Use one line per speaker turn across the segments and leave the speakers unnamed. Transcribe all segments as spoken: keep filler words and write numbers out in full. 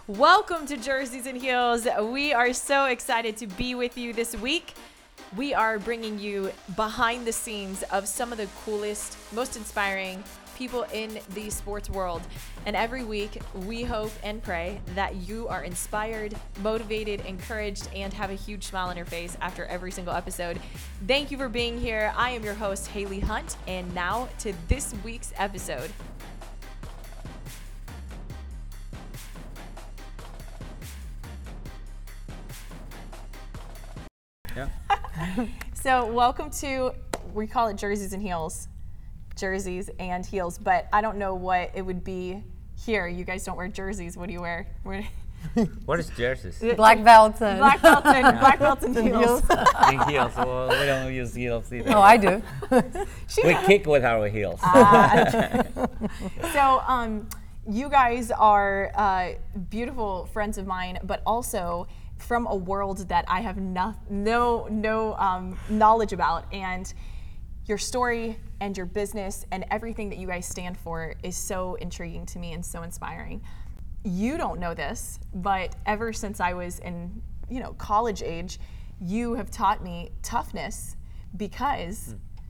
Welcome to Jerseys and Heels. We are so excited to be with you this week. We are bringing you behind the scenes of some of the coolest, most inspiring people in the sports world. And every week, we hope and pray that you are inspired, motivated, encouraged, and have a huge smile on your face after every single episode. Thank you for being here. I am your host, Haley Hunt, and now to this week's episode.
Yeah.
So welcome to, we call it Jerseys and Heels. Jerseys and heels, but I don't know what it would be here. You guys don't wear jerseys. What do you wear?
What is jerseys?
Black belts and
Black belts and black belts and heels.
And heels. Well, we don't use heels either.
Oh, I do.
We kick with our heels.
Uh, so, um, you guys are uh, beautiful friends of mine, but also from a world that I have no no no um, knowledge about, and your story and your business and everything that you guys stand for is so intriguing to me and so inspiring. You don't know this, but ever since I was in, you know, college age, you have taught me toughness because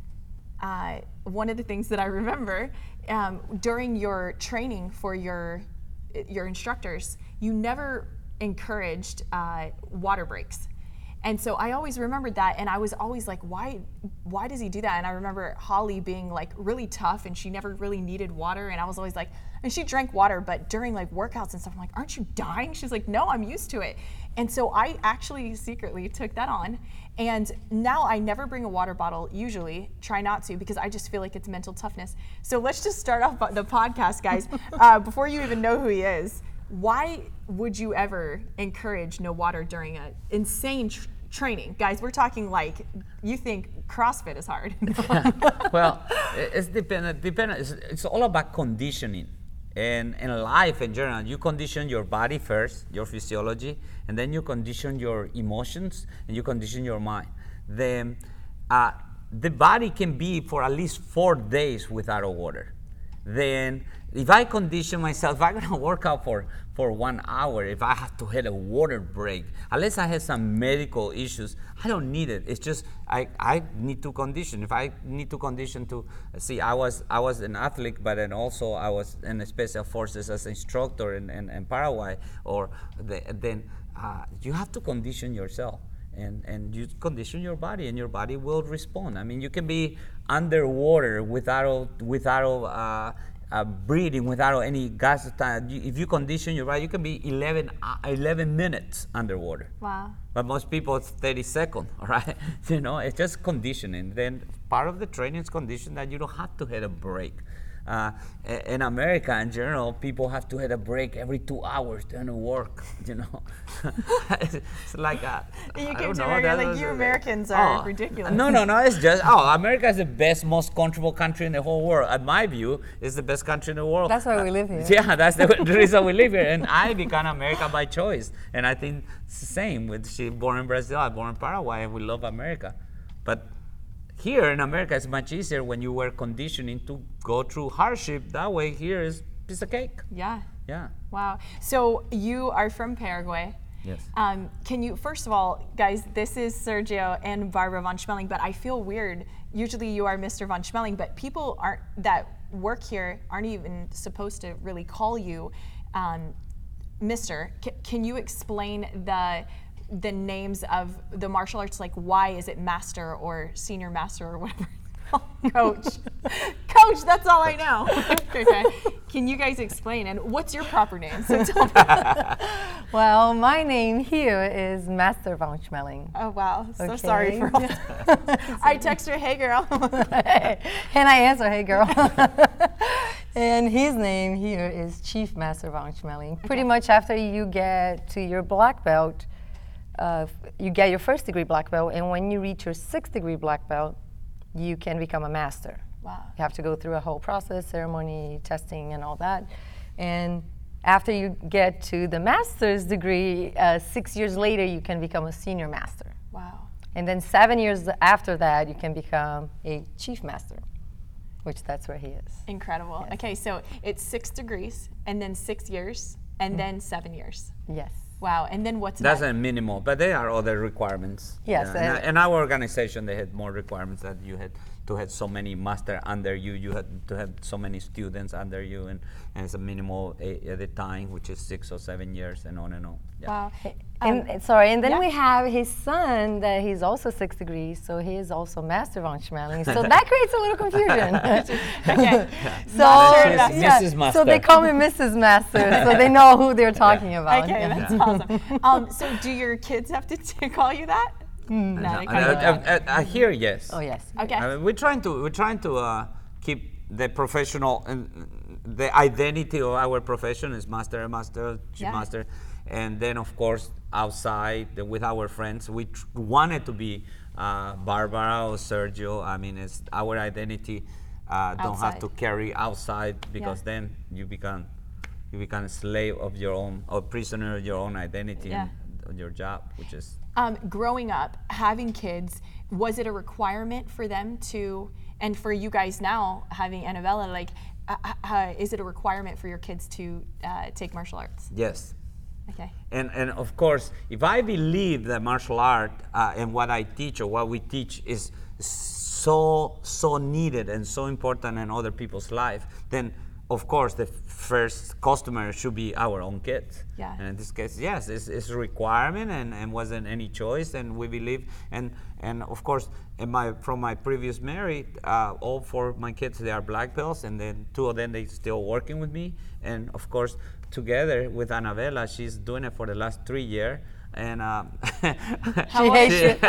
uh, one of the things that I remember um, during your training for your your instructors, you never encouraged uh, water breaks. And so I always remembered that, and I was always like, why why does he do that? And I remember Holly being like really tough, and she never really needed water, and I was always like, and she drank water, but during like workouts and stuff, I'm like, aren't you dying? She's like, no, I'm used to it. And so I actually secretly took that on, and now I never bring a water bottle, usually, try not to, because I just feel like it's mental toughness. So let's just start off the podcast, guys. uh, before you even know who he is, why would you ever encourage no water during an insane tr- training? Guys, we're talking like, you think CrossFit is hard.
Well, it's dependent. Dependent. It's, it's all about conditioning, and in life in general, you condition your body first, your physiology, and then you condition your emotions, and you condition your mind. Then, uh, the body can be for at least four days without water. Then, if I condition myself, if I'm gonna work out for, for one hour, if I have to hit a water break, unless I have some medical issues, I don't need it. It's just I, I need to condition. If I need to condition to see, I was I was an athlete, but then also I was in the special forces as an instructor in, in, in Paraguay. Or the, then uh, you have to condition yourself. And, and you condition your body, and your body will respond. I mean, you can be underwater without without uh, uh, breathing, without any gas. If you condition your body, you can be eleven, uh, eleven minutes underwater.
Wow.
But most people, it's thirty seconds, all right? You know, it's just conditioning. Then part of the training is condition that you don't have to hit a break. Uh, in America, in general, people have to hit a break every two hours during work. You know, it's like uh,
You
I
came
don't
to
know,
America
that
like
was
you
a-
Americans are
Oh,
ridiculous.
No, no, no. It's just oh, America is the best, most comfortable country in the whole world. In my view, it's the best country in the world.
That's why we live here.
Yeah, that's the, the reason we live here. And I became America by choice. And I think it's the same with she born in Brazil, I born in Paraguay, and we love America. But here in America, it's much easier when you were conditioning to go through hardship. That way, here is piece of cake.
Yeah.
Yeah.
Wow. So you are from Paraguay.
Yes.
Um, can you, first of all, guys, this is Sergio and Barbara von Schmeling, but I feel weird. Usually you are Mister von Schmeling, but people aren't that work here aren't even supposed to really call you um, Mister C- can you explain the the names of the martial arts? Like, why is it master or senior master or whatever? Coach. Coach, that's all I know. Okay. Can you guys explain? And what's your proper name? So tell me.
Well, my name here is Master von Schmeling.
Oh, wow. So
Okay.
sorry for all I text her, hey, girl.
And I answer, hey girl. And his name here is Chief Master von Schmeling. Okay. Pretty much after you get to your black belt, uh, you get your first degree black belt, and when you reach your sixth degree black belt, you can become a master.
Wow.
You have to go through a whole process, ceremony, testing, and all that. And after you get to the master's degree, uh, six years later, you can become a senior master.
Wow.
And then seven years after that, you can become a chief master, which that's where he is.
Incredible.
Yes.
Okay, so it's six degrees and then six years and then seven years.
Yes.
Wow. And then what's
That's
next?
a minimal, but there are other requirements.
Yes,
Yeah,
uh,
and in our organization, they had more requirements that you had to have so many master under you. You had to have so many students under you, and, and it's a minimal a, at a time, which is six or seven years, and on and on. Yeah.
Wow.
And
Um,
sorry, and then
yeah.
we have his son that he's also six degrees, so he is also Master von Schmeling. So that creates a little confusion.
Okay.
So,
Master,
She's Missus Master.
so they call me Missus Master, so they know who they're talking about.
Okay,
Yeah.
that's awesome. Um, so do your kids have to t- call you that? No, they
Uh,
call you
uh,
that.
uh, uh, here, yes.
Oh yes.
Okay.
I mean, we're trying to we're trying to uh, keep the professional and the identity of our profession is master, master, chief
Yeah.
master, and then of course outside the, with our friends, we tr- wanted to be uh, Barbara or Sergio. I mean, it's our identity. Uh, don't have
Outside.
to carry outside because
Yeah.
then you become you become a slave of your own or prisoner of your own identity
Yeah.
and your job, which is.
Um, growing up, having kids, was it a requirement for them to, and for you guys now having Annabella, like, uh, uh, is it a requirement for your kids to uh, take martial arts?
Yes.
Okay.
And, and of course, if I believe that martial art uh, and what I teach or what we teach is so, so needed and so important in other people's life, then of course the first customer should be our own kids.
Yeah.
And in this case, yes, it's, it's a requirement and, and wasn't any choice, and we believe, and and of course, in my from my previous marriage, uh, all four of my kids, they are black belts, and then two of them, they still working with me, and of course, together with Annabella, she's doing it for the last three years. And um,
She hates
she-
you.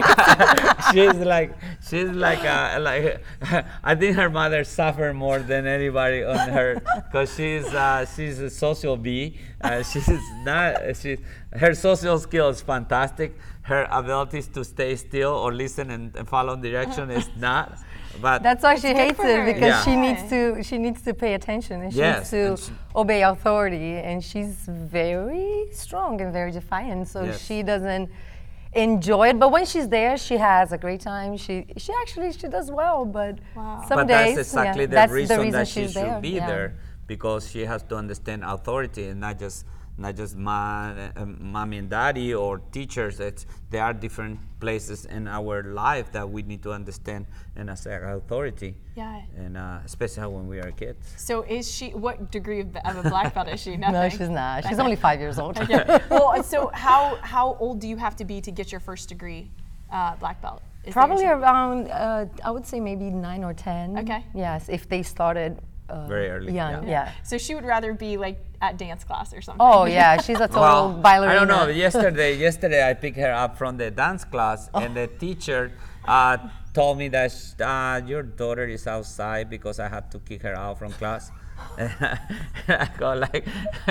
she's like she's like uh, like I think her mother suffered more than anybody on her because she's uh, she's a social bee. Uh, she's not she her social skill is fantastic. Her abilities to stay still or listen and, and follow direction is not. But
That's why she
good
hates
for
it
her.
because
Yeah.
she needs to she needs to pay attention and she
Yes,
needs
and
to
she-
obey authority, and she's very strong and very defiant. So
Yes.
she doesn't enjoy it, but when she's there, she has a great time. She she actually she does well, but
Wow.
some
but
days
that's exactly
yeah,
the,
that's
reason
the reason
that she
she's
should
there.
be
yeah.
there, because she has to understand authority and not just not just ma, uh, mommy and daddy or teachers. It's there are different places in our life that we need to understand and accept authority.
Yeah.
And uh, especially when we are kids.
So is she, what degree of, of a black belt is she? Nothing?
No, she's not. She's only five years old.
Okay. Well, so how, how old do you have to be to get your first degree uh, black belt? Is that
Probably
your-
around, uh, I would say maybe nine or ten.
Okay.
Yes, if they started uh,
Very early,
young.
yeah.
Yeah.
So she would rather be like at dance class or something.
Oh yeah, she's a total
Well,
ballerina.
I don't know. Yesterday, yesterday I picked her up from the dance class, and the teacher uh, told me that sh- uh, your daughter is outside because I had to kick her out from class. And I go like,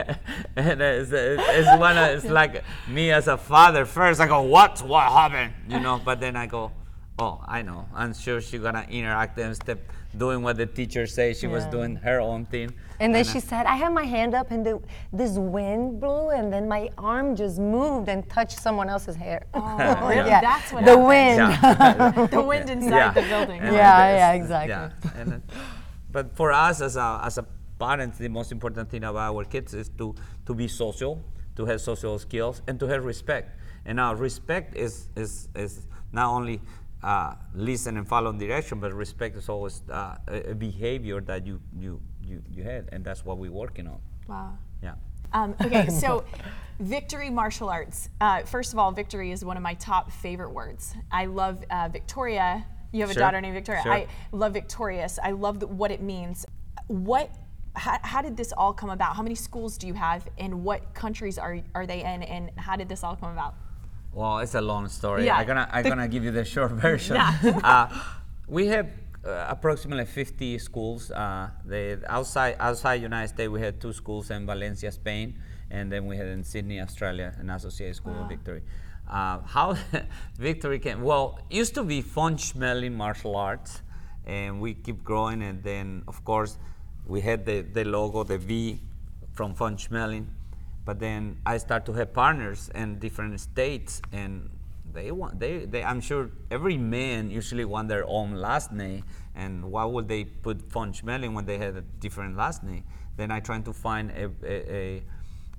and it's, it's one. Of, it's like me as a father. First, I go, what? What happened? You know. But then I go, oh, I know. I'm sure she's gonna interact and step doing what the teacher says. She was
Yeah.
doing her own thing.
And then
uh,
she said, I had my hand up and the, this wind blew and then my arm just moved and touched someone else's hair.
Oh,
Yeah.
that's what
the
happened.
wind.
Yeah.
The wind inside
Yeah.
the building.
And
Yeah,
that's-
yeah, exactly.
Yeah. And, uh, but for us as a as a parents, the most important thing about our kids is to to be social, to have social skills, and to have respect. And now respect is is is not only uh, listen and follow direction, but respect is always uh, a, a behavior that you you you you had, and that's what we're working on.
Wow.
Yeah.
Um, okay, so Victory Martial Arts. Uh, first of all, victory is one of my top favorite words. I love uh, Victoria. You have a
Sure,
daughter named Victoria.
sure.
I love victorious. I love the, what it means. What? How, how did this all come about? How many schools do you have, and what countries are are they in, and how did this all come about?
Well, it's a long story.
Yeah.
I'm gonna I'm
The-
gonna give you the short version.
Yeah.
uh, we have uh, approximately fifty schools. Uh, the outside outside United States, we had two schools in Valencia, Spain, and then we had in Sydney, Australia, an associated school
Wow.
of Victory. Uh, how Victory came? Well, it used to be Von Schmeling Martial Arts, and we keep growing. And then, of course, we had the, the logo, the V, from Von Schmeling. But then I start to have partners in different states, and they want they, they I'm sure every man usually want their own last name, and why would they put Von Schmeling when they had a different last name? Then I trying to find a a, a,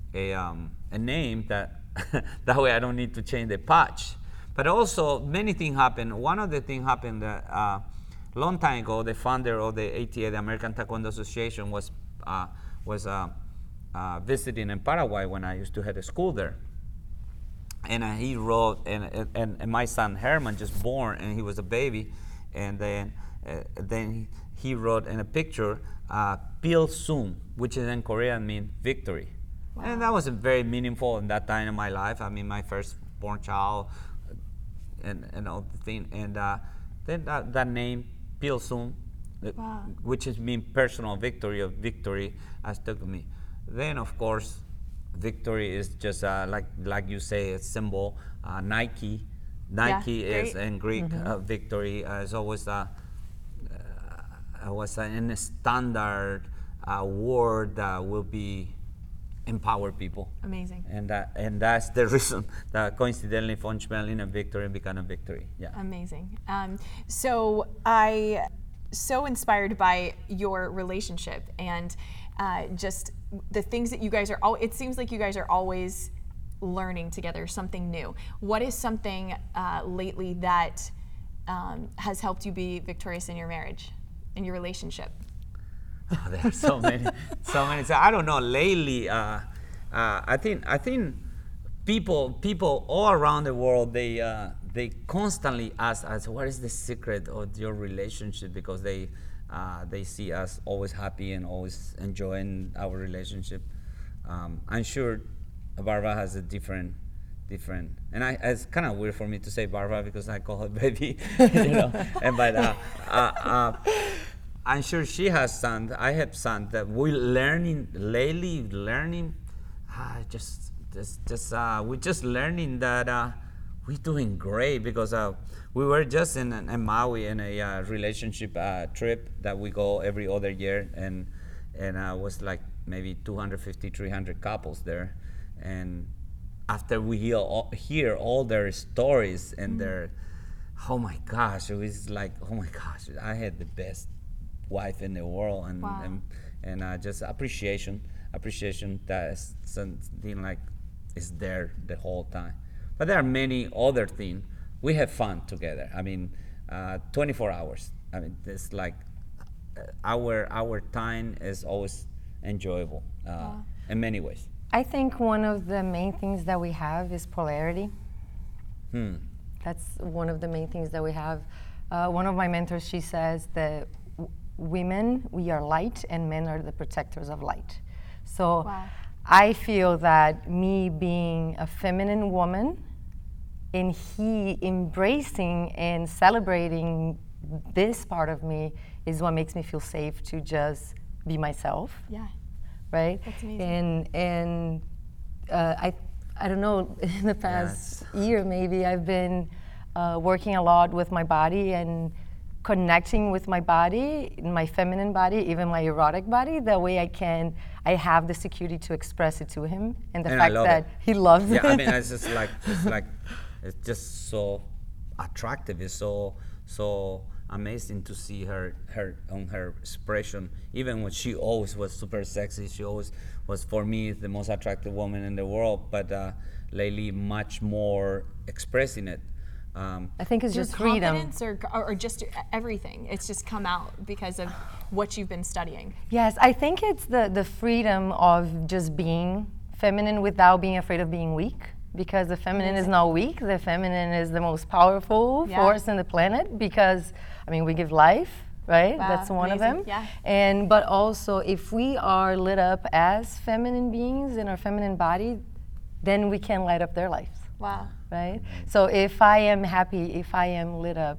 a um, a name that that way I don't need to change the patch. But also many things happen. One of the things happened that uh, long time ago, the founder of the A T A, the American Taekwondo Association, was uh, was uh, uh, visiting in Paraguay when I used to head a school there. And uh, he wrote, and, and, and my son Herman just born, and he was a baby, and then uh, then he wrote in a picture, uh, Pil Sum, which is in Korean mean victory. Wow. And that was very meaningful in that time in my life. I mean, my first born child, and, and all the thing. And uh, then that, that name, Pil Sum, wow. which is mean personal victory of victory, has stuck to me. Then, of course, victory is just uh, like like you say, a symbol. Uh, Nike, Nike yeah, is in Greek. Mm-hmm. uh, victory uh, is always a uh, was in a standard uh, word that will be empower people.
Amazing.
And that and that's the reason that coincidentally von Schmeling and victory became a victory. Yeah.
Amazing. Um, so I so inspired by your relationship and uh, just the things that you guys are all, it seems like you guys are always learning together something new. What is something uh, lately that um, has helped you be victorious in your marriage, in your relationship?
Oh, there are so many, so many. So I don't know. Lately, uh, uh, I think I think people people all around the world they uh, they constantly ask us, what is the secret of your relationship? Because they uh, they see us always happy and always enjoying our relationship. Um, I'm sure Barbara has a different different, and I, it's kind of weird for me to say Barbara because I call her baby, you know. And but uh, uh, uh, I'm sure she has some. I have some that we're learning lately. Learning, uh, just just just uh, we're just learning that uh, we're doing great because uh, we were just in, in Maui in a uh, relationship uh, trip that we go every other year, and and uh, was like maybe two hundred fifty, three hundred couples there, and after we hear all, hear all their stories and mm-hmm. their, oh my gosh, it was like, oh my gosh, I had the best wife in the world, and
wow.
and, and uh, just appreciation, appreciation that is something like is there the whole time. But there are many other things. We have fun together. I mean, uh, twenty-four hours. I mean, it's like uh, our our time is always enjoyable uh, wow. in many ways.
I think one of the main things that we have is polarity.
Hmm.
That's one of the main things that we have. Uh, one of my mentors, she says that w- women, we are light, and men are the protectors of light. So
wow.
I feel that me being a feminine woman and he embracing and celebrating this part of me is what makes me feel safe to just be myself.
Yeah.
Right?
That's amazing.
And and uh, I I don't know, in the past yes. year maybe I've been uh, working a lot with my body and connecting with my body, my feminine body, even my erotic body. That way I can, I have the security to express it to him, and the
and
fact that
it.
he loves
yeah,
it.
Yeah, I mean, it's just like it's like it's just so attractive. It's so so. amazing to see her her on her expression, even when she always was super sexy. She always was, for me, the most attractive woman in the world, but uh, lately much more expressing it. Um,
I think it's
Your
just freedom.
confidence or, or just everything. It's just come out because of what you've been studying.
Yes, I think it's the, the freedom of just being feminine without being afraid of being weak. Because the feminine is not weak. The feminine is the most powerful yeah. force in the planet because, I mean, we give life, right?
Wow,
That's one
amazing.
of them.
Yeah.
And but also, if we are lit up as feminine beings in our feminine body, then we can light up their lives.
Wow.
Right? So if I am happy, if I am lit up,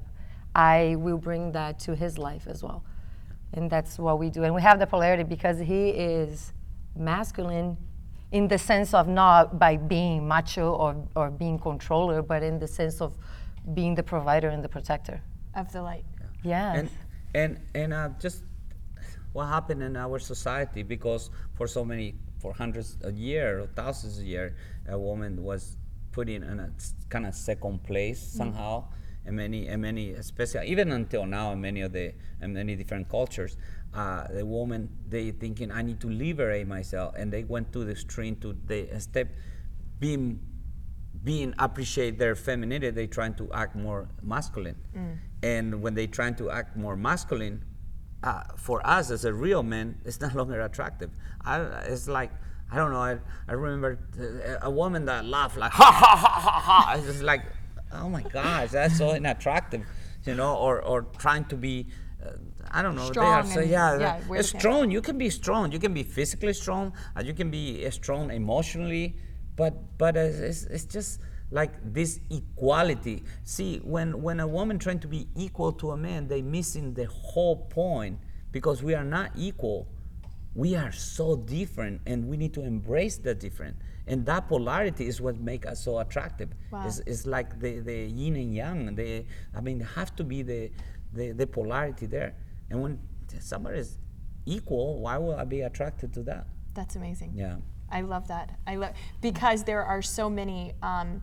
I will bring that to his life as well. And that's what we do. And we have the polarity because he is masculine in the sense of not by being macho or, or being controller, but in the sense of being the provider and the protector.
Of the light.
Yeah.
And and and uh, just what happened in our society, because for so many, for hundreds a year or thousands a year, a woman was put in a kind of second place mm. somehow, in many, in many, especially even until now, in many of the, in many different cultures, uh, the woman they thinking I need to liberate myself, and they went to the extreme to they instead being being appreciate their femininity, they trying to act more masculine, mm. and when they trying to act more masculine, uh, for us as a real man, it's no longer attractive. I, it's like. I don't know. I, I remember a woman that laughed like ha ha ha ha ha. It's just like, oh my gosh, that's so unattractive, you know. Or or trying to be, uh, I don't know.
Strong
they are so
and,
yeah.
yeah
uh, strong. You can be strong. You can be physically strong. Uh, you can be uh, strong emotionally. But but it's, it's it's just like this equality. See, when when a woman trying to be equal to a man, they missing the whole point, because we are not equal. We are so different, and we need to embrace the different. And that polarity is what makes us so attractive.
Wow.
It's, it's like the, the yin and yang. They, I mean, there have to be the, the, the polarity there. And when somebody is equal, why will I be attracted to that?
That's amazing.
Yeah.
I love that. I love because there are so many um,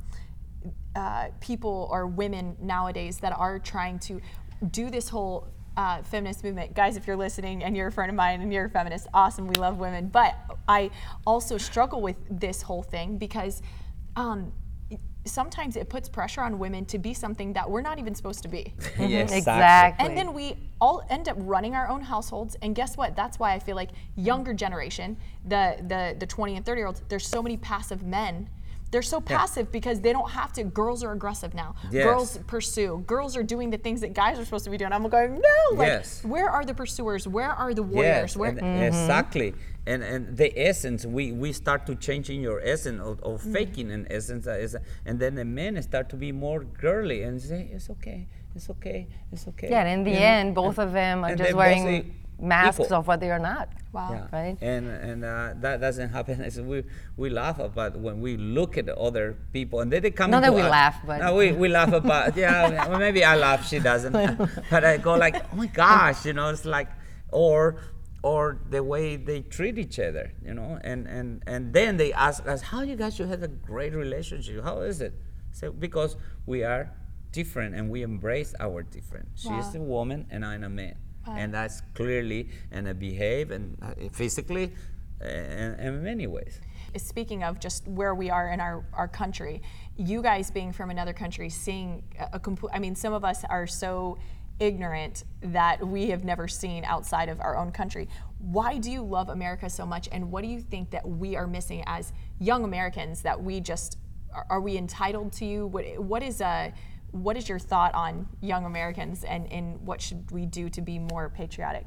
uh, people or women nowadays that are trying to do this whole Uh, feminist movement. Guys, if you're listening and you're a friend of mine and you're a feminist, awesome, we love women. But I also struggle with this whole thing because um, sometimes it puts pressure on women to be something that we're not even supposed to be.
Yes,
exactly.
And then we all end up running our own households, and guess what? That's why I feel like younger generation, the the, the twenty and thirty year olds, there's so many passive men. They're so passive yeah. because they don't have to. Girls are aggressive now.
Yes.
Girls pursue. Girls are doing the things that guys are supposed to be doing. I'm going, no. Like,
yes.
where are the pursuers? Where are the warriors?
Yes,
Where?
and
Mm-hmm.
exactly. And and the essence, we, we start to changing your essence or, or mm-hmm. faking an essence, uh, is, and then the men start to be more girly and say, it's okay, it's okay, it's okay.
Yeah, and in the
you
end,
know?
both
and,
of them are
and
just
they
wearing
mostly
masks
equal.
of what they are not.
Wow.
Yeah.
Right?
And and uh, that doesn't happen. It's, we we laugh about when we look at other people, and they, they come.
Not
into
that we
us.
laugh, but
no, we, we laugh about. Yeah, well, maybe I laugh. She doesn't. But I go like, oh my gosh, you know, it's like, or or the way they treat each other, you know, and and and then they ask us, how you guys should have a great relationship? How is it? So because we are different and we embrace our different.
Wow.
She's a woman and I'm a man.
Wow.
And that's clearly, and I behave and uh, physically, uh, and, and in many ways.
Speaking of just where we are in our, our country, you guys being from another country, seeing a, a complete, I mean, some of us are so ignorant that we have never seen outside of our own country. Why do you love America so much, and what do you think that we are missing as young Americans that we just, are, are we entitled to you? What, what is a, What is your thought on young Americans, and, and what should we do to be more patriotic?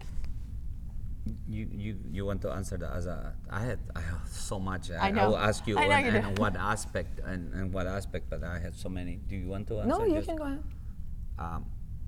You you, you want to answer that as a, I had I have so much. I,
I know.
I will ask you,
I know
and,
you do.
and what aspect and, and what aspect, but I had so many. Do you want to answer?
No, you
Just,
can go ahead.
Um,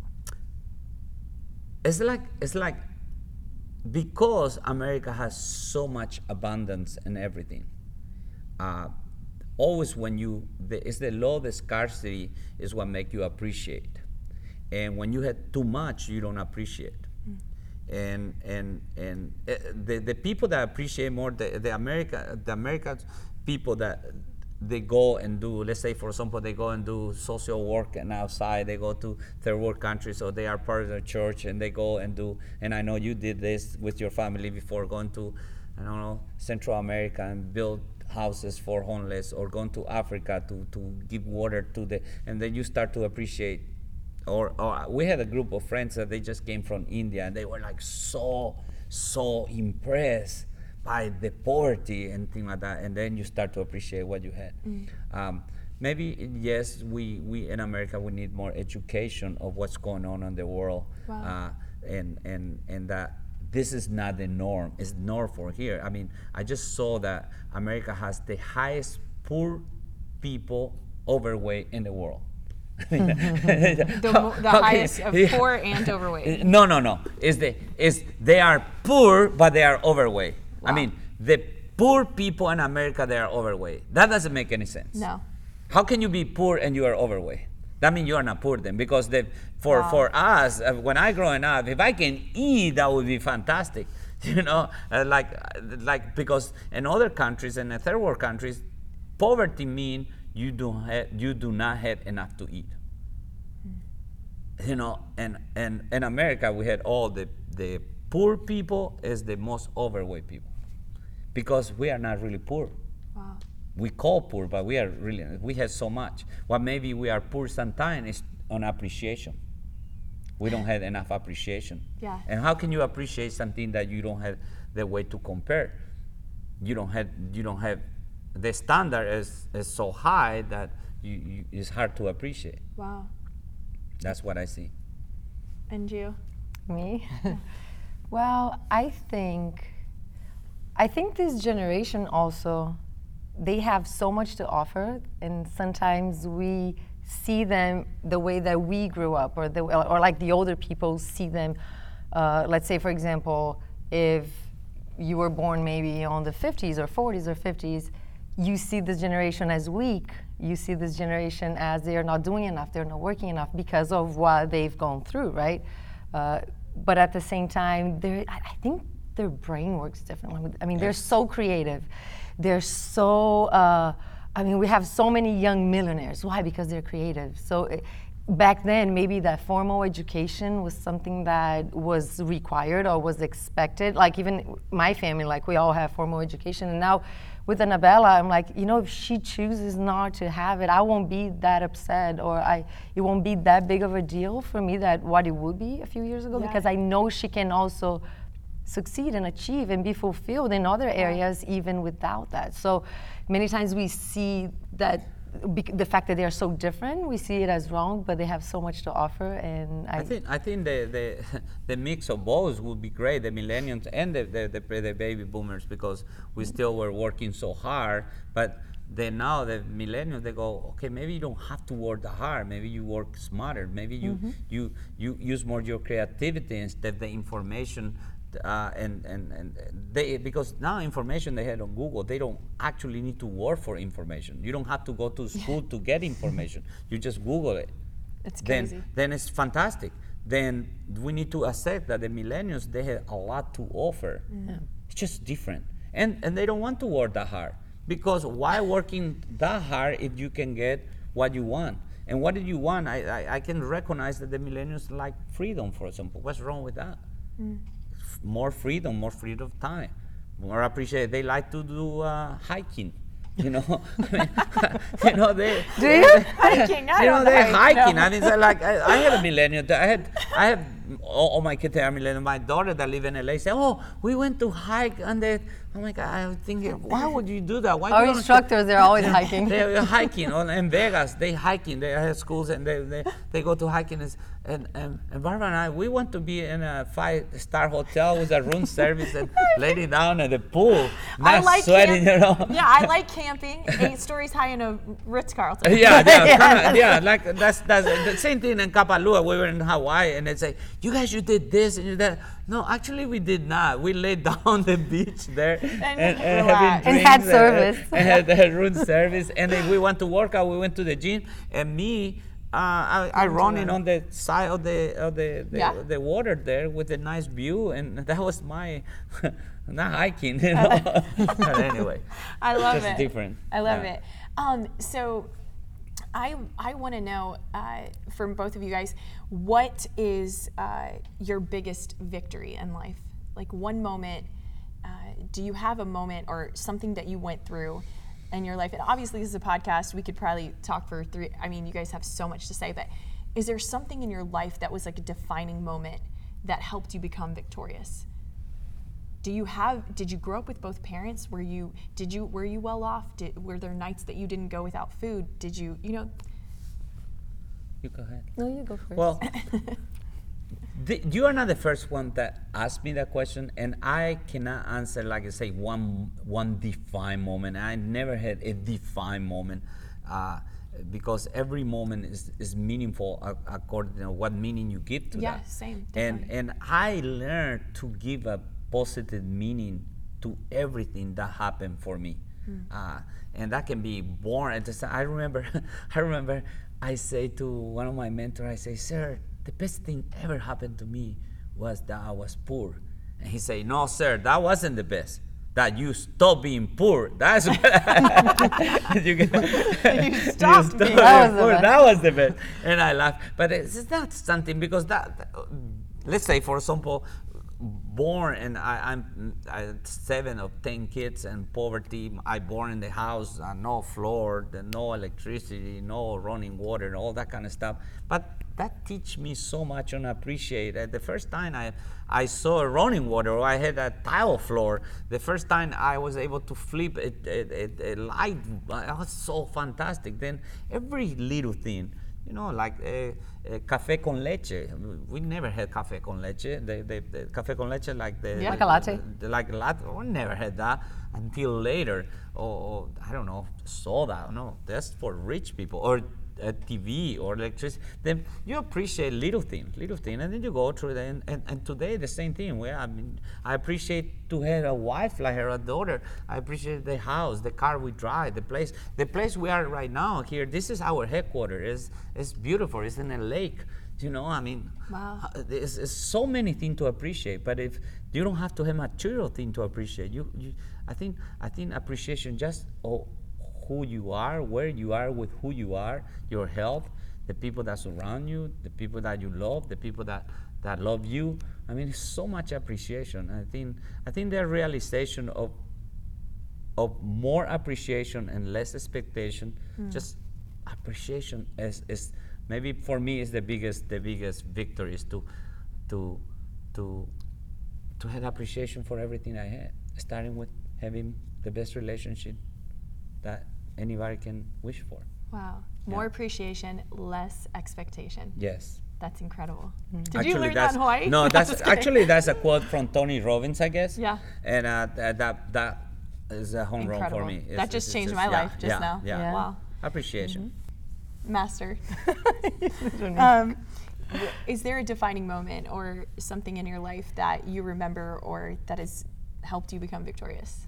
it's like it's like because America has so much abundance and everything. Uh, always when you, the, it's the law of the scarcity is what make you appreciate. And when you had too much, you don't appreciate. Mm. And and and uh, the the people that appreciate more, the the America the American people that they go and do, let's say for example, they go and do social work and outside, they go to third world countries, or they are part of the church and they go and do, and I know you did this with your family before, going to, I don't know, Central America and build houses for homeless, or going to Africa to, to give water to the, and then you start to appreciate. Or, or we had a group of friends that they just came from India, and they were like so, so impressed by the poverty and things like that, and then you start to appreciate what you had. Mm. Um, maybe, yes, we, we in America, we need more education of what's going on in the world.
Wow.
uh, and, and, and that this is not the norm, it's norm for here. I mean, I just saw that America has the highest poor people overweight in the world.
the mo- the
Okay,
highest of
yeah.
poor and overweight.
No, no, no. Is the is they are poor but they are overweight.
Wow.
I mean, the poor people in America, they are overweight. That doesn't make any sense.
No.
How can you be poor and you are overweight? That means you are not poor then, because the, for
Wow.
for us, uh, when I growing up, if I can eat, that would be fantastic. You know, uh, like like because in other countries, in the third world countries, poverty mean you do have, you do not have enough to eat. you know, and, and in America, we had all the, the poor people is the most overweight people because we are not really poor.
Wow.
We call poor, but we are really, we have so much. What maybe we are poor sometimes is on appreciation. We don't have enough appreciation.
Yeah.
And how can you appreciate something that you don't have the way to compare? You don't have, you don't have, the standard is, is so high that you, you, it's hard to appreciate.
Wow.
That's what I see.
And you?
Me? Well, I think, I think this generation also, they have so much to offer, and sometimes we see them the way that we grew up, or the, or like the older people see them. Uh, let's say, for example, if you were born maybe on the fifties or forties or fifties, you see this generation as weak. You see this generation as they're not doing enough, they're not working enough because of what they've gone through, right? Uh, but at the same time, they're, I I think their brain works differently. I mean, they're so creative. They're so, uh, I mean, we have so many young millionaires. Why? Because they're creative. So it, back then, maybe that formal education was something that was required or was expected. Like even my family, like we all have formal education. And now with Annabella, I'm like, you know, if she chooses not to have it, I won't be that upset, or I, it won't be that big of a deal for me that what it would be a few years ago,
Yeah.
because I know she can also succeed and achieve and be fulfilled in other areas even without that. So many times we see that bec- the fact that they are so different, we see it as wrong, but they have so much to offer. And I,
I think I think the, the the mix of both would be great, the millennials and the, the, the, the baby boomers, because we still were working so hard. But then now the millennials, they go, okay, maybe you don't have to work that hard. Maybe you work smarter. Maybe you mm-hmm. you you use more your creativity instead of the information. Uh, and, and, and they, because now information they had on Google, they don't actually need to work for information. You don't have to go to school to get information. You just Google it.
It's crazy.
Then, then it's fantastic. Then we need to accept that the millennials, they have a lot to offer.
Yeah.
It's just different. And, and they don't want to work that hard. Because why working that hard if you can get what you want? And what do you want? I, I, I can recognize that the millennials like freedom, for example. What's wrong with that? Mm. More freedom, more freedom of time, more appreciate. They like to do uh, hiking, you know. I mean, you know they.
Do you
hiking? I
you know
don't
they're
hike,
hiking.
no.
I mean, so like I, I have a millennial. I had I have all, all my kids are millennial. My daughter that live in L A said, "Oh, we went to hike on the." Oh my God! I was thinking, why would you do that? Why
Our
do you
instructors, they're always hiking.
They're hiking on, in Vegas. They hiking. They have schools and they they, they go to hiking. And, and and Barbara and I, we want to be in a five-star hotel with a room service and laying down at the pool, not
I like
sweating,
camp-
you know.
Yeah, I like camping. Eight stories high in a Ritz-Carlton.
Yeah, yeah,
Yeah.
kinda, yeah. Like that's that's the same thing in Kapalua. We were in Hawaii, and they say, "You guys, you did this and you did that." No, actually, we did not. We laid down on the beach there and, and, and
relax.
having
And had
drinks
service.
and, and had, had room service. And if we want to work out, we went to the gym. And me, uh, I, I running on the side of the of the the,
Yeah.
the water there with a nice view, and that was my not hiking, you know. But anyway,
I love
just
it.
different.
I love
Yeah.
it. Um, so I I want to know uh, from both of you guys, what is uh, your biggest victory in life? Like one moment, uh, do you have a moment or something that you went through in your life? And obviously this is a podcast, we could probably talk for three, I mean, you guys have so much to say, but is there something in your life that was like a defining moment that helped you become victorious? Do you have, did you grow up with both parents? Were you, did you, were you well off? Did, were there nights that you didn't go without food? Did you, you know?
You go ahead.
No, you go first.
Well, the, you are not the first one that asked me that question, and I cannot answer like I say one one defined moment. I never had a defined moment uh, because every moment is, is meaningful uh, according to what meaning you give to
Yeah,
that.
same,
And
definitely.
and I learned to give a positive meaning to everything that happened for me, mm. uh, and that can be born. At the time. I remember, I remember. I say to one of my mentors, I say, "Sir, the best thing ever happened to me was that I was poor." And he say, "No, sir, that wasn't the best. that you stop being poor. That's you, get,
You stopped being
That was the
poor.
best.
That was the best. And I laugh. But it's not something because that, that- let's say, for example, born and I, I'm I had seven of ten kids and poverty. I born in the house, uh, no floor, the, no electricity, no running water, all that kind of stuff. But that teach me so much on appreciate. Uh, the first time I I saw a running water, or I had a tile floor. The first time I was able to flip a, a, a, a light, uh, it was so fantastic. Then every little thing. You know, like uh, uh, café con leche. We never had café con leche. The, the, the café con leche, like the
Yeah.
Like a latte?
the- like a latte. We never had that until later. Or, or I don't know, soda. No, that's for rich people. Or uh, T V or electricity. Then you appreciate little things, little things, and then you go through them. And, and, and today the same thing. Well, I mean, I appreciate to have a wife like her, a daughter. I appreciate the house, the car we drive, the place, the place we are right now here. This is our headquarters. It's, it's beautiful. It's in a lake. You know, I mean,
Wow.
uh, there's, there's so many things to appreciate. But if you don't have to have material thing to appreciate, you, you I think, I think appreciation just oh, who you are, where you are with who you are, your health, the people that surround you, the people that you love, the people that, that love you. I mean, it's so much appreciation. I think I think the realization of of more appreciation and less expectation, just appreciation is, is maybe for me is the biggest the biggest victory is to to to to have appreciation for everything I had, starting with having the best relationship that anybody can wish for.
Wow. More
Yeah.
appreciation, less expectation.
Yes.
That's incredible. Did
Actually,
you learn that
that's-
in Hawaii?
No,
I'm
that's
just kidding.
actually that's a quote from Tony Robbins, I guess.
Yeah.
And uh, th- that that is a home run for
Incredible.
me.
That
It's-
just
it's-
changed
it's-
my
yeah,
life just
yeah,
now.
Yeah.
Yeah.
Wow.
Appreciation.
Master. um, w- is there a defining moment or something in your life that you remember or that has helped you become victorious?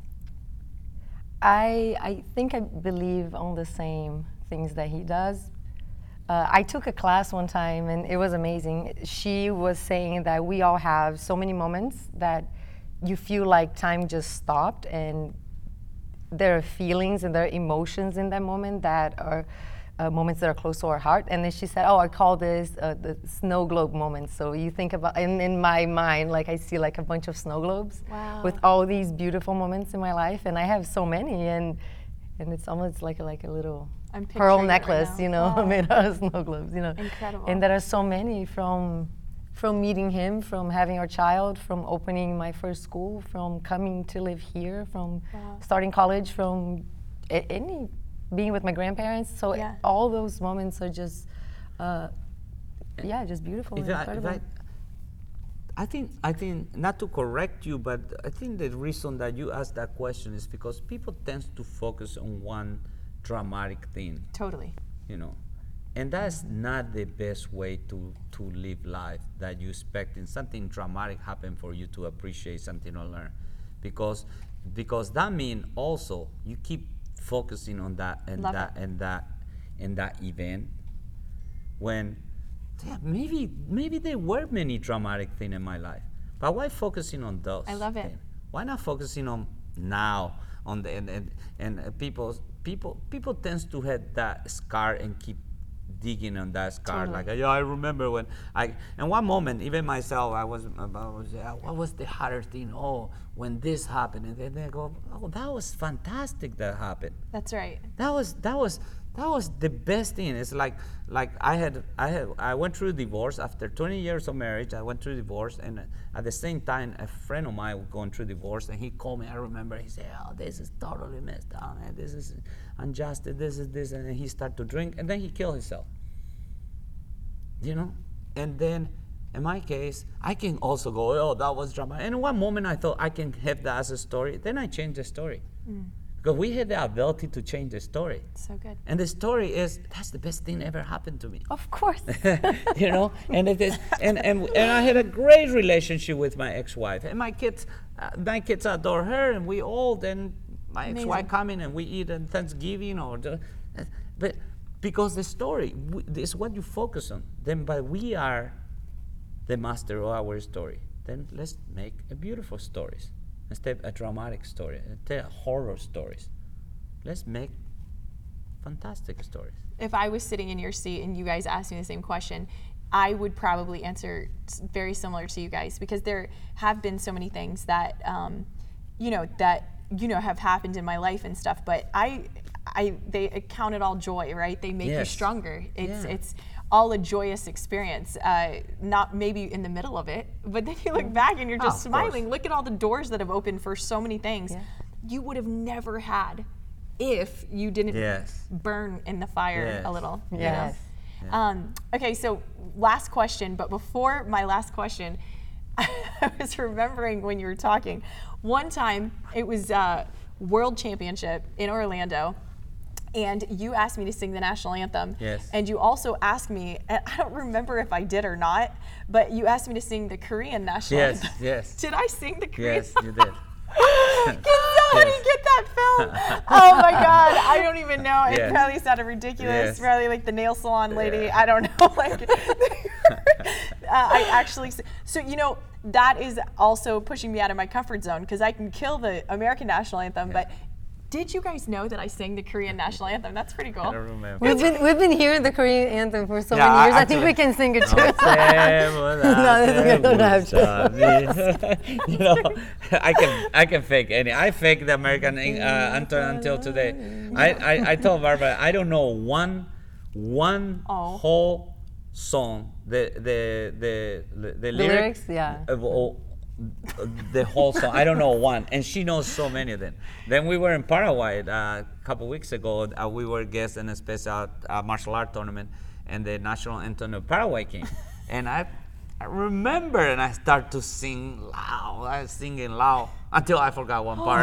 I, I think I believe on the same things that he does. Uh, I took a class one time and it was amazing. She was saying that we all have so many moments that you feel like time just stopped, and there are feelings and there are emotions in that moment that are uh, moments that are close to our heart. And then she said, oh, I call this uh, the snow globe moment. So you think about, and in my mind, like I see like a bunch of snow globes
Wow.
with all these beautiful moments in my life, and I have so many, and and it's almost like a, like a little
I'm
pearl
picturing it right
necklace,
now.
you know,
Wow.
made out of snow globes, you know.
Incredible.
And there are so many from from meeting him, from having our child, from opening my first school, from coming to live here, from
Wow.
starting college, from a- any being with my grandparents. So
Yeah.
all those moments are just, uh, yeah, just beautiful
If
and
I, if
incredible.
I, I think I think not to correct you, but I think the reason that you asked that question is because people tend to focus on one dramatic thing,
Totally.
you know, and that's not the best way to to live life. That you expecting something dramatic happen for you to appreciate something or learn, because because that means also you keep focusing on that and
Love
that
it.
and that and that event when yeah, maybe maybe there were many dramatic things in my life, but why focusing on those?
I love it.
things? Why not focusing on now? On the and and, and uh, people people people tends to have that scar and keep digging on that scar.
Totally.
Like yeah, I remember when I in one moment even myself I was I was uh, what was the harder thing? Oh, when this happened, and then they go, oh, that was fantastic that happened.
That's right.
That was that was that was the best thing. It's like like I had I had I went through divorce after twenty years of marriage. I went through divorce, and at the same time, a friend of mine was going through divorce, and he called me. I remember he said, "Oh, this is totally messed up, man. This is unjust. This is this," and then he started to drink, and then he killed himself. You know, and then. In my case, I can also go, oh, that was drama. And in one moment, I thought I can have that as a story. Then I changed the story. Because we had the ability to change the story.
So good.
And the story is, that's the best thing ever happened to me.
Of course.
You know, and it is, and, and and I had a great relationship with my ex-wife, and my kids, uh, my kids adore her, and we all then my
Amazing.
ex-wife come in and we eat on Thanksgiving or, the, uh, but because the story we, is what you focus on. Then, but we are the master of our story. Then let's make a beautiful stories, instead a dramatic story, tell horror stories. Let's make fantastic stories.
If I was sitting in your seat and you guys asked me the same question, I would probably answer s- very similar to you guys, because there have been so many things that, um, you know, that, you know, have happened in my life and stuff, but I, I, they count it all joy, right? They make you
Yes.
stronger. It's,
Yeah.
it's all a joyous experience, uh, not maybe in the middle of it, but then you look back and you're
Oh,
just
of course.
smiling. Look at all the doors that have opened for so many things
Yeah.
you would have never had if you didn't
Yes.
burn in the fire
Yes.
a little. you know?
Yes.
Um, okay, so last question, but before my last question, I was remembering when you were talking. One time, it was uh, World Championship in Orlando, and you asked me to sing the national anthem.
Yes.
And you also asked me, and I don't remember if I did or not, but you asked me to sing the Korean national
Yes,
anthem.
yes.
Did I sing the Korean?
Yes, you did.
Can somebody
Yes.
get that film? Oh my God, I don't even know. It
Yes.
probably sounded ridiculous.
Yes.
Probably like the nail salon lady.
Yeah.
I don't know. Like, uh, I actually, s- so you know, that is also pushing me out of my comfort zone, because I can kill the American national anthem, but did you guys know that I sang the Korean national anthem? That's pretty cool.
I don't remember.
We've been we've been hearing the Korean anthem for so
Yeah,
many
I-
years. I, think we
actually-
can sing it too.
no,
this is good. Don't have to.
You know, I can I can fake any. I fake the American uh, until until today. I, I, I told Barbara I don't know one one
Oh.
whole song. The the the the, the,
lyrics, yeah.
of all- the whole song. I don't know one, and she knows so many of them. Then we were in Paraguay uh, a couple weeks ago. Uh, we were guests in a special uh, martial art tournament, and the national anthem of Paraguay came, and I, I remember, and I start to sing loud. I was singing loud until I forgot one part,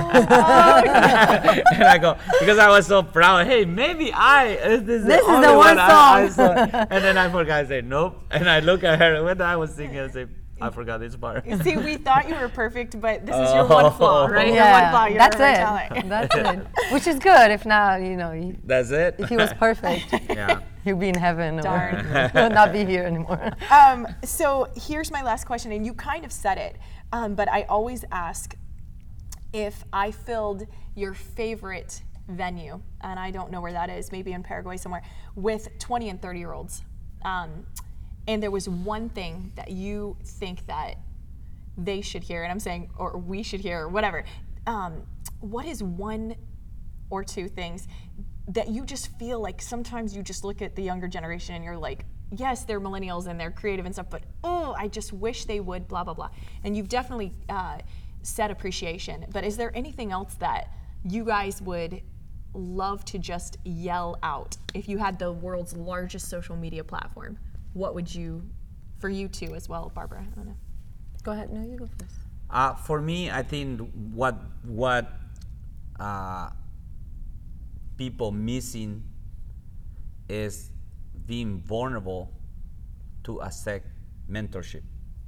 and I go because I was so proud. Hey, maybe I. uh, This is
This
the,
is the
only
one
I, I
song.
saw. And then I forgot. I say nope, and I look at her when I was singing. I say. I forgot this part.
See, we thought you were perfect, but this is your one flaw, right? Your one
Yeah,
flaw. You're
that's
never
it.
telling.
That's it. Which is good. If not, you know, you-
That's it.
if he was perfect,
Yeah.
he'd be in heaven
Darn.
or he'll not be here anymore.
Um, so here's my last question, and you kind of said it, um, but I always ask if I filled your favorite venue, and I don't know where that is, maybe in Paraguay somewhere, with twenty and thirty year olds. Um, and there was one thing that you think that they should hear, and I'm saying, or we should hear, or whatever. Um, what is one or two things that you just feel like sometimes you just look at the younger generation and you're like, yes, they're millennials and they're creative and stuff, but oh, I just wish they would, blah, blah, blah. And you've definitely uh, said appreciation, but is there anything else that you guys would love to just yell out if you had the world's largest social media platform? What would you, for you too as well, Barbara? I don't know.
Go ahead. No, you go first.
Uh, for me, I think what what uh, people missing is being vulnerable to accept mentorship.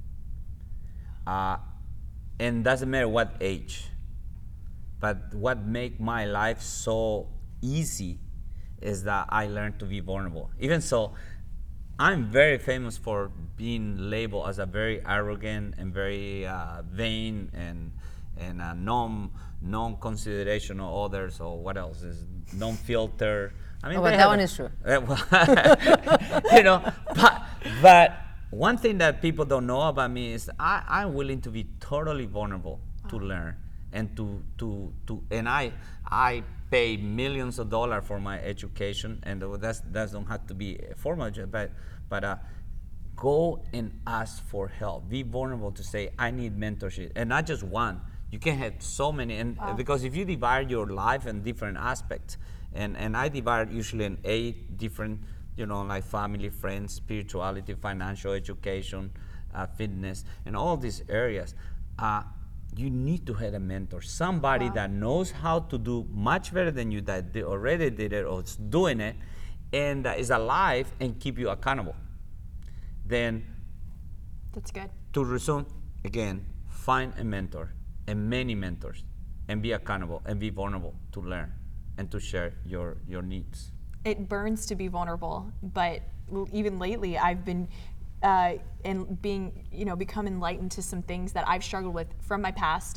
Uh, and doesn't matter what age, but what make my life so easy is that I learned to be vulnerable. Even so, I'm very famous for being labeled as a very arrogant and very uh, vain and and uh, non non consideration of others, or what else is non filter. I mean,
Oh,
they
but that
have
one
a-
is true.
uh, well, you know, but but one thing that people don't know about me is I, I'm willing to be totally vulnerable to learn and to to to and I I pay millions of dollars for my education, and that's that don't have to be formal, but but uh, go and ask for help. Be vulnerable to say I need mentorship, and not just one. You can have so many, and because if you divide your life in different aspects, and and I divide usually in eight different, you know, like family, friends, spirituality, financial, education, uh, fitness, and all these areas. Uh, you need to have a mentor, somebody
Wow.
that knows how to do much better than you, that they already did it or is doing it, and that is alive and keep you accountable. Then,
That's good.
to resume again, find a mentor and many mentors, and be accountable and be vulnerable to learn and to share your your needs.
It burns to be vulnerable, but l- even lately I've been uh, and being, you know, become enlightened to some things that I've struggled with from my past,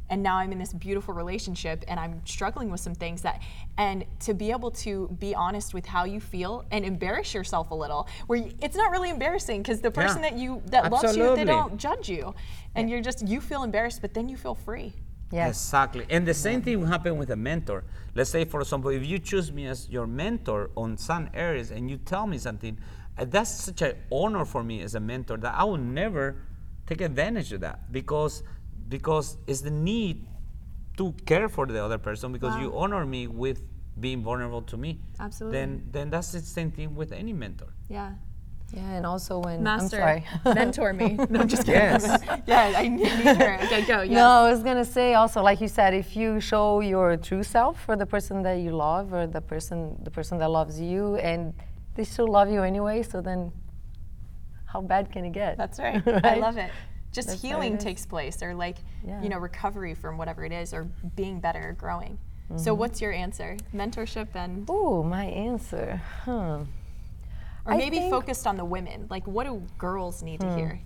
and now I'm in this beautiful relationship and I'm struggling with some things that, and to be able to be honest with how you feel and embarrass yourself a little, where you, it's not really embarrassing because the person
Yeah.
that you, that loves you,
Absolutely.
they don't judge you. And you're just, you feel embarrassed, but then you feel free.
Yes.
Exactly. And the same thing will happen with a mentor. Let's say, for example, if you choose me as your mentor on some areas and you tell me something, uh, that's such an honor for me as a mentor that I will never take advantage of that, because because it's the need to care for the other person, because
Wow.
you honor me with being vulnerable to me.
Absolutely.
Then then that's the same thing with any mentor.
Yeah.
Yeah, and also when
Master,
I'm sorry.
mentor me. No, I'm just kidding.
Yes.
Yeah, I need her. Okay, go. Yes.
No, I was gonna say also, like you said, if you show your true self for the person that you love, or the person the person that loves you, and they still love you anyway, so then how bad can it get?
That's right. I
Right?
love it. Just
That's how it
healing
is.
takes place, or like,
Yeah.
you know, recovery from whatever it is, or being better, or growing. So what's your answer? Mentorship and,
Ooh, my answer. Huh.
or
I
maybe
think-
focused on the women. Like, what do girls need to hear?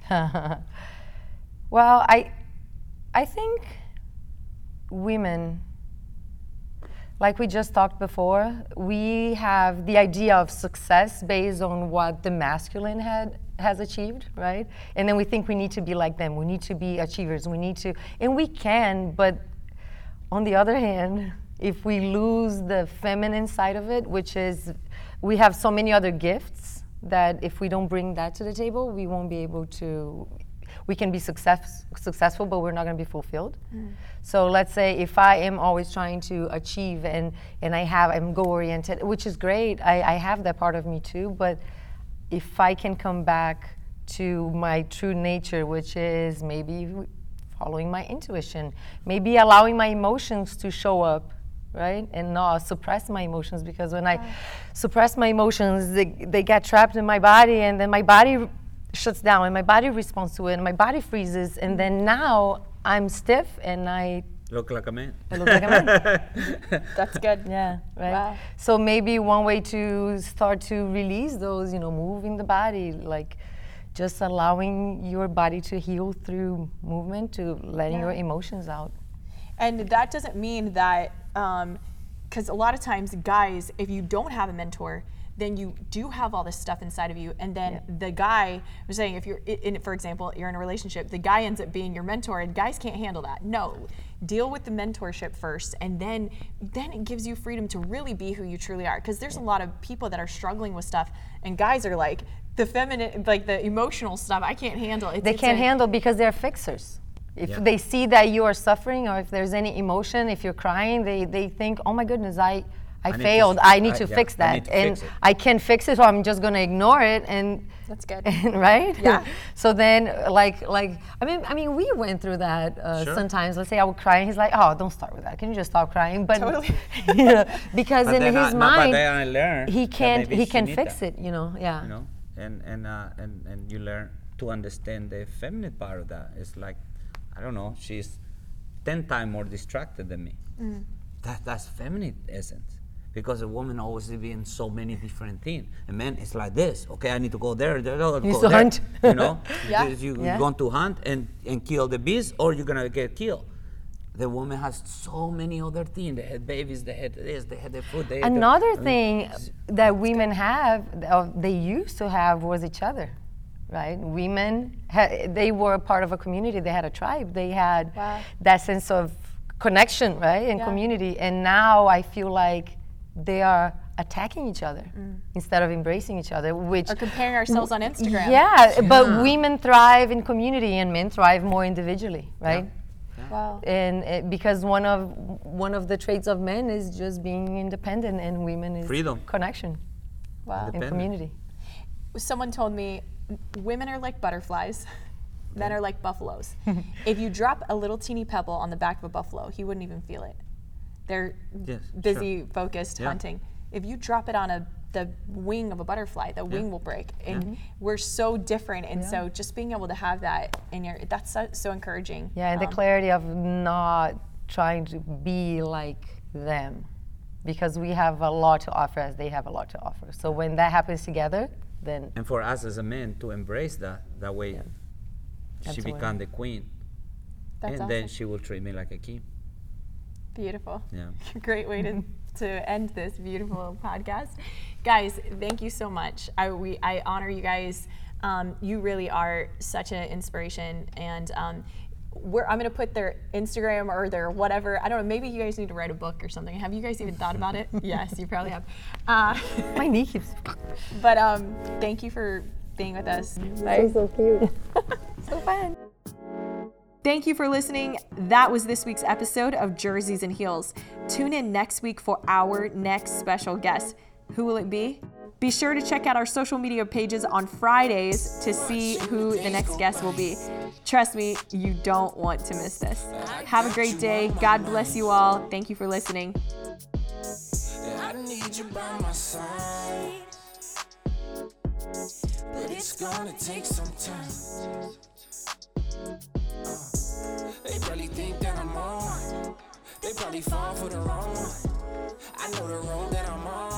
Well, I, I think women, like we just talked before, we have the idea of success based on what the masculine had has achieved, right? And then we think we need to be like them. We need to be achievers. We need to, and we can, but on the other hand, if we lose the feminine side of it, which is we have so many other gifts that if we don't bring that to the table, we won't be able to, we can be success, successful, but we're not going to be fulfilled. Mm. So let's say if I am always trying to achieve and, and I have, I'm goal-oriented, which is great, I, I have that part of me too, but if I can come back to my true nature, which is maybe following my intuition, maybe allowing my emotions to show up, right? And not suppress my emotions, because when I suppress my emotions, they, they get trapped in my body, and then my body shuts down and my body responds to it and my body freezes, and then now I'm stiff and I
Look like a man.
I look like a man.
That's good.
Yeah, right.
Wow.
So maybe one way to start to release those, you know, moving the body, like just allowing your body to heal through movement, to letting
Yeah.
your emotions out.
And that doesn't mean that, because a lot of times, guys, if you don't have a mentor, then you do have all this stuff inside of you, and then
Yeah.
the guy, I'm saying, if you're in, for example, you're in a relationship, the guy ends up being your mentor, and guys can't handle that. No, deal with the mentorship first, and then then it gives you freedom to really be who you truly are. Because there's a lot of people that are struggling with stuff, and guys are like, the feminine, like the emotional stuff, I can't handle. It's,
They
it's
can't
a-
handle because they're fixers. If
Yeah.
they see that you are suffering, or if there's any emotion, if you're crying, they, they think, oh my goodness, I, I,
I need to
failed.
s-
I need
I-
to
yeah,
fix
I
that.
need to
and
fix it.
I can't fix it, so I'm just going to ignore it. And
That's good.
right?
Yeah.
So then, like, like I mean, I mean, we went through that uh,
Sure.
sometimes. Let's say I would cry, and he's like, "Oh, don't start with that. Can you just stop crying?" But
Totally.
you know, because
But
in
then
his
I, no, but
mind,
then I learned
he
that
can't.
maybe
He
she
can
need
fix
that,
it. You know? Yeah.
You know, and and uh, and and you learn to understand the feminine part of that. It's like, I don't know, she's ten times more distracted than me.
Mm.
That that's feminine essence. Because a woman always be in so many different things. A man is like this. Okay, I need to go there. there, there
Needs
go
to
there.
hunt.
You know,
Yeah.
you, you,
Yeah.
you're going to hunt and, and kill the beast, or you're gonna get killed. The woman has so many other things. They had babies. They had this. They had the food. They had the-
Another
I mean,
thing that women have, or they used to have, was each other, right? Women, ha- they were a part of a community. They had a tribe. They had
Wow.
that sense of connection, right, and
Yeah.
community. And now I feel like they are attacking each other instead of embracing each other, which
Or comparing ourselves on Instagram.
Yeah, but
Yeah.
women thrive in community and men thrive more individually, right?
Wow.
And it, because one of one of the traits of men is just being independent, and women is
Freedom.
connection
Wow.
and
Independent.
community.
Someone told me women are like butterflies, men are like buffaloes. If you drop a little teeny pebble on the back of a buffalo, he wouldn't even feel it. They're
Yes,
busy, focused,
Yeah.
hunting. If you drop it on a the wing of a butterfly, the wing will break. And we're so different, and
Yeah.
so just being able to have that in your, that's so, so encouraging.
Yeah, and the
Um,
clarity of not trying to be like them, because we have a lot to offer as they have a lot to offer. So when that happens together, then
And for us as a man to embrace that, that way she
Absolutely.
become the queen
That's
and
awesome.
then she will treat me like a king.
Beautiful.
Yeah.
Great way to, to end this beautiful podcast. Guys, thank you so much. I, we, I honor you guys. Um, you really are such an inspiration. And um, we're, I'm going to put their Instagram or their whatever. I don't know. Maybe you guys need to write a book or something. Have you guys even thought about it? Yes, you probably have. Uh,
My knee keeps.
but um, thank you for being with us.
That is so cute.
So fun. Thank you for listening. That was this week's episode of Jerseys and Heels. Tune in next week for our next special guest. Who will it be? Be sure to check out our social media pages on Fridays to see who the next guest will be. Trust me, you don't want to miss this. Have a great day. God bless you all. Thank you for listening.
I need you by my side, but it's gonna take some time. Uh, they probably think that I'm on. They probably fall for the wrong one. I know the road that I'm on.